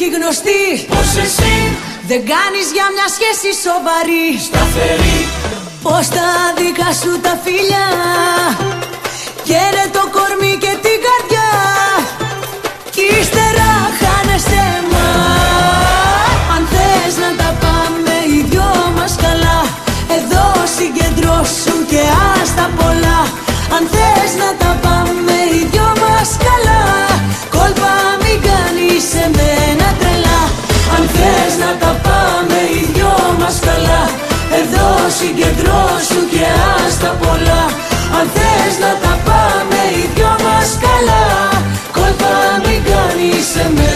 και γνωστή. Πως εσύ δεν κάνεις για μια σχέση σοβαρή. σταθερή. Πως τα δικά σου τα φιλιά καίνε το κορμί και την καρδιά κι ύστερα χάνεσαι. Μα αν θες να τα πάμε οι δυο μας καλά, εδώ συγκεντρώσου και άστα πολλά. Αν θες να τα πάμε οι δυο μας καλά, κόλπα μην κάνεις σε μένα τρελά. Αν θες να τα πάμε οι δυο μας καλά, εδώ συγκεντρώσου και άστα πολλά. Αν θες να τα πάμε οι δυο μας καλά, κόλπα μην κάνεις σε μένα.